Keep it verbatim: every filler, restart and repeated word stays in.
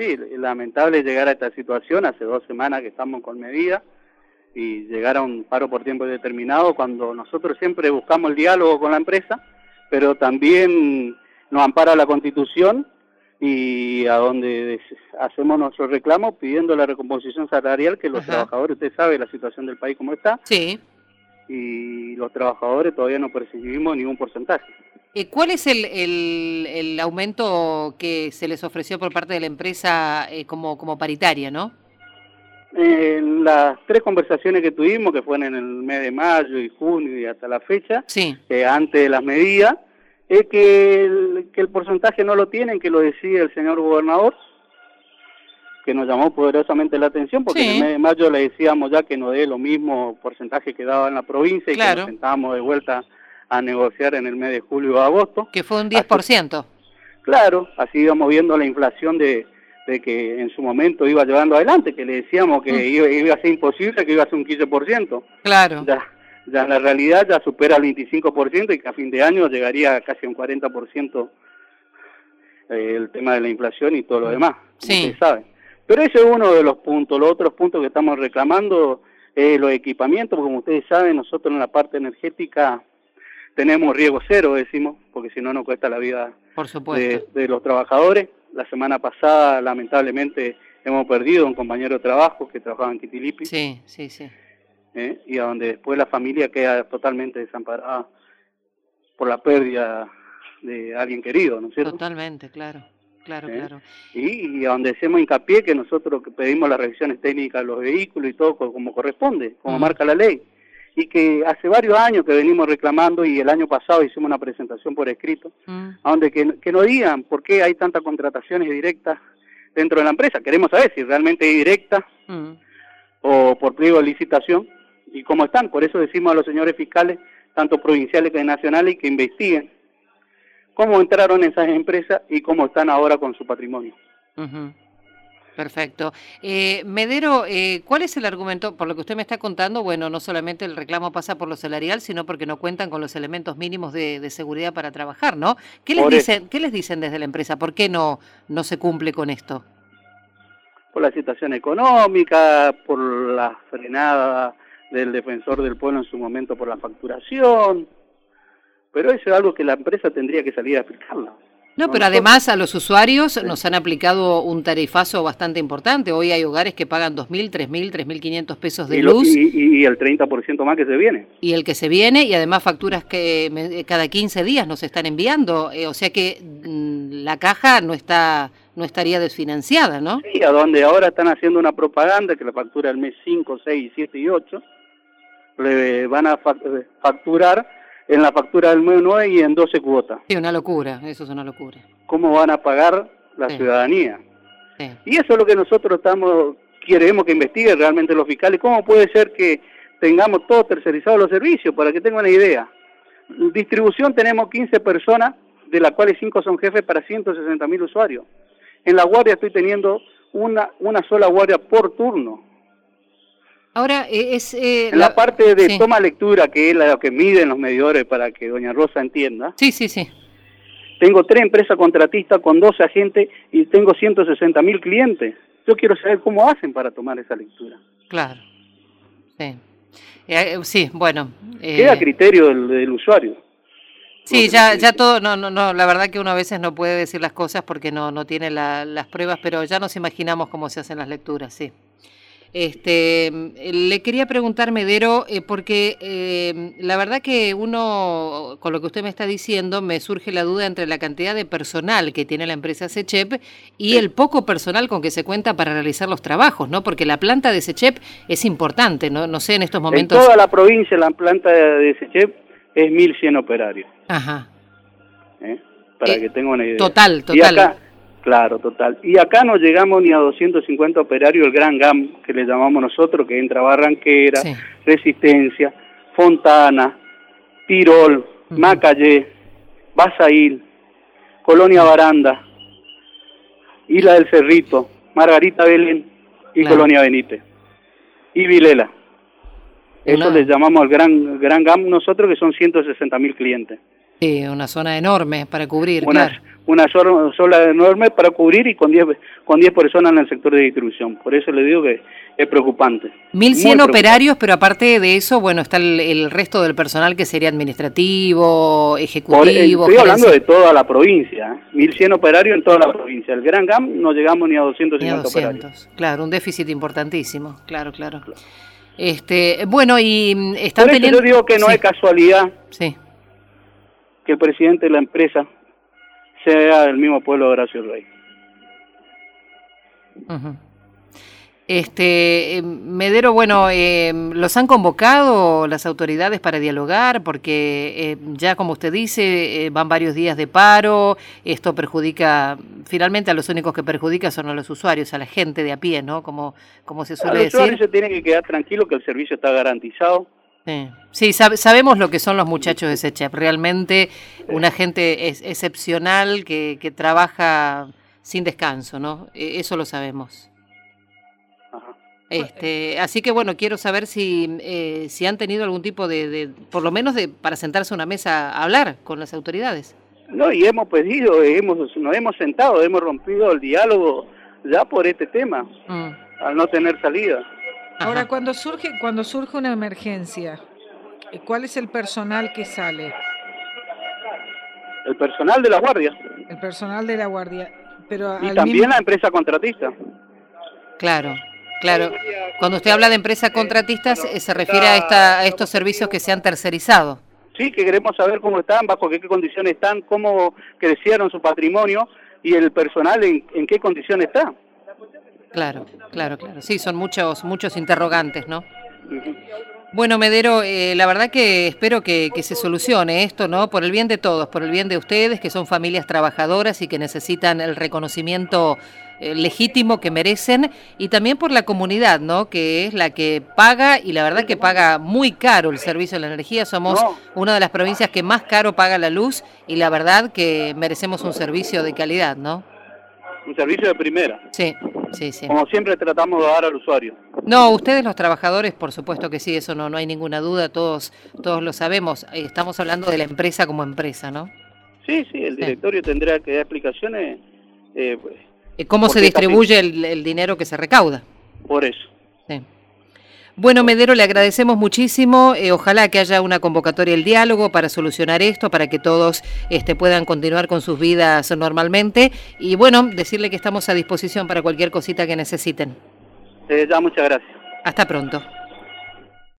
sí, lamentable llegar a esta situación, hace dos semanas que estamos con medidas, y llegar a un paro por tiempo determinado cuando nosotros siempre buscamos el diálogo con la empresa, pero también nos ampara la Constitución y a donde hacemos nuestros reclamos pidiendo la recomposición salarial, que los Ajá. trabajadores, usted sabe la situación del país como está, sí. y los trabajadores todavía no percibimos ningún porcentaje. Eh, ¿Cuál es el, el, el aumento que se les ofreció por parte de la empresa eh, como, como paritaria, no? En las tres conversaciones que tuvimos, que fueron en el mes de mayo y junio y hasta la fecha, sí. eh, antes de las medidas, es que el, que el porcentaje no lo tienen, que lo decide el señor gobernador, que nos llamó poderosamente la atención, porque sí. en el mes de mayo le decíamos ya que no dé lo mismo porcentaje que daba en la provincia y claro. que nos sentábamos de vuelta a negociar en el mes de julio o agosto. Que fue un diez por ciento. Así, claro, así íbamos viendo la inflación de... de que en su momento iba llevando adelante, que le decíamos que mm. iba, iba a ser imposible, que iba a ser un quince por ciento. Claro. Ya, ya en la realidad ya supera el veinticinco por ciento y que a fin de año llegaría a casi un cuarenta por ciento eh, el tema de la inflación y todo lo demás, sí. como ustedes saben. Pero ese es uno de los puntos. Los otros puntos que estamos reclamando es los equipamientos, porque como ustedes saben, nosotros en la parte energética tenemos riesgo cero, decimos, porque si no nos cuesta la vida Por supuesto. De, de los trabajadores. La semana pasada, lamentablemente, hemos perdido a un compañero de trabajo que trabajaba en Quitilipi. Sí, sí, sí. ¿Eh? Y a donde después la familia queda totalmente desamparada por la pérdida de alguien querido, ¿no es cierto? Totalmente, claro, claro, ¿Eh? claro. Y, y a donde hacemos hincapié que nosotros que pedimos las revisiones técnicas de los vehículos y todo como corresponde, como mm. marca la ley. Y que hace varios años que venimos reclamando, y el año pasado hicimos una presentación por escrito, mm. a donde que, que nos digan por qué hay tantas contrataciones directas dentro de la empresa. Queremos saber si realmente es directa mm. o por pliego de licitación, y cómo están. Por eso decimos a los señores fiscales, tanto provinciales como nacionales, que investiguen cómo entraron esas empresas y cómo están ahora con su patrimonio. Uh-huh. Perfecto. Eh, Medero, eh, ¿cuál es el argumento? Por lo que usted me está contando, bueno, no solamente el reclamo pasa por lo salarial, sino porque no cuentan con los elementos mínimos de, de seguridad para trabajar, ¿no? ¿Qué les dicen, ¿qué les dicen desde la empresa? ¿Por qué no, no se cumple con esto? Por la situación económica, por la frenada del defensor del pueblo en su momento por la facturación, pero eso es algo que la empresa tendría que salir a explicarla. No, pero además a los usuarios nos han aplicado un tarifazo bastante importante. Hoy hay hogares que pagan dos mil, tres mil, tres mil quinientos pesos de y lo, luz. Y, y el treinta por ciento más que se viene. Y el que se viene, y además facturas que me, cada quince días nos están enviando. Eh, o sea que mmm, la caja no está no estaría desfinanciada, ¿no? Sí, a donde ahora están haciendo una propaganda que la factura el mes cinco, seis, siete y ocho, le van a facturar en la factura del mes nueve y en doce cuotas. Sí, una locura, eso es una locura. ¿Cómo van a pagar la sí. ciudadanía? Sí. Y eso es lo que nosotros estamos queremos que investigue realmente los fiscales. ¿Cómo puede ser que tengamos todos tercerizados los servicios? Para que tengan una idea. Distribución tenemos quince personas, de las cuales cinco son jefes para ciento sesenta mil usuarios. En la guardia estoy teniendo una, una sola guardia por turno. Ahora, es... Eh, en la, la parte de sí. toma lectura, que es la que miden los medidores para que doña Rosa entienda. Sí, sí, sí. Tengo tres empresas contratistas con doce agentes y tengo ciento sesenta mil clientes. Yo quiero saber cómo hacen para tomar esa lectura. Claro. Sí. Eh, sí, bueno. Eh... Queda a criterio del, del usuario. Sí, ya ya todo, no, no, no, la verdad que uno a veces no puede decir las cosas porque no, no tiene la, las pruebas, pero ya nos imaginamos cómo se hacen las lecturas, sí. Este, le quería preguntar, Medero, eh, porque eh, la verdad que uno, con lo que usted me está diciendo, me surge la duda entre la cantidad de personal que tiene la empresa SECHEP y sí. el poco personal con que se cuenta para realizar los trabajos, ¿no? Porque la planta de SECHEP es importante, ¿no? No sé en estos momentos... En toda la provincia la planta de SECHEP es mil cien operarios. Ajá. ¿Eh? Para eh, que tengan una idea. Total, total. Y acá, claro, total. Y acá no llegamos ni a doscientos cincuenta operarios, el gran GAM, que le llamamos nosotros, que entra Barranquera, sí. Resistencia, Fontana, Tirol, uh-huh. Macayé, Basail, Colonia Baranda, Isla del Cerrito, Margarita Belén y claro. Colonia Benítez. Y Vilela. Eso claro. le llamamos al gran, gran GAM nosotros, que son ciento sesenta mil clientes. Sí, una zona enorme para cubrir, una, claro. Una zona, zona enorme para cubrir y con diez con diez personas en el sector de distribución. Por eso le digo que es preocupante. mil cien operarios, pero aparte de eso, bueno, está el, el resto del personal que sería administrativo, ejecutivo. Por, eh, estoy hablando de toda la provincia, ¿eh? mil cien operarios en toda la provincia. El Gran G A M no llegamos ni a doscientos cincuenta ni a doscientos, operarios. Claro, un déficit importantísimo, claro, claro. Este, bueno, y están Por eso teniendo... yo digo que no sí. es casualidad sí. que el presidente de la empresa sea el mismo pueblo de Horacio Rey. Uh-huh. Este, eh, Medero, bueno, eh, ¿los han convocado las autoridades para dialogar? Porque eh, ya como usted dice, eh, van varios días de paro, esto perjudica, finalmente a los únicos que perjudica son a los usuarios, a la gente de a pie, ¿no? Como, como se suele decir. Los usuarios se tienen que quedar tranquilos que el servicio está garantizado. Sí, sí sab sabemos lo que son los muchachos de SECHEP, realmente una gente es excepcional que, que trabaja sin descanso, ¿no? Eso lo sabemos. Ajá. Este, así que bueno, quiero saber si, eh, si han tenido algún tipo de, de, por lo menos de para sentarse a una mesa a hablar con las autoridades. No, y hemos pedido, hemos, nos hemos sentado, hemos rompido el diálogo ya por este tema, mm. al no tener salida. Ahora, cuando surge, cuando surge una emergencia, ¿cuál es el personal que sale? El personal de la guardia. El personal de la guardia. Pero y también mismo... la empresa contratista. Claro, claro. Cuando usted habla de empresas contratistas, se refiere a, esta, a estos servicios que se han tercerizado. Sí, que queremos saber cómo están, bajo qué, qué condiciones están, cómo crecieron su patrimonio y el personal en, en qué condiciones está. Claro, claro, claro. Sí, son muchos, muchos interrogantes, ¿no? Uh-huh. Bueno, Medero, eh, la verdad que espero que, que se solucione esto, ¿no? Por el bien de todos, por el bien de ustedes, que son familias trabajadoras y que necesitan el reconocimiento eh, legítimo que merecen, y también por la comunidad, ¿no? Que es la que paga, y la verdad que paga muy caro el servicio de la energía. Somos no. una de las provincias que más caro paga la luz, y la verdad que merecemos un servicio de calidad, ¿no? Un servicio de primera. Sí, sí, sí. Como siempre tratamos de dar al usuario. No, ustedes los trabajadores, por supuesto que sí, eso no, no hay ninguna duda, todos, todos lo sabemos. Estamos hablando de la empresa como empresa, ¿no? Sí, sí, el directorio sí. tendrá que dar explicaciones. Eh, ¿Cómo se distribuye el, el dinero que se recauda? Por eso. Sí. Bueno, Medero, le agradecemos muchísimo. Eh, ojalá que haya una convocatoria al diálogo para solucionar esto, para que todos este, puedan continuar con sus vidas normalmente. Y bueno, decirle que estamos a disposición para cualquier cosita que necesiten. Eh, ya, muchas gracias. Hasta pronto.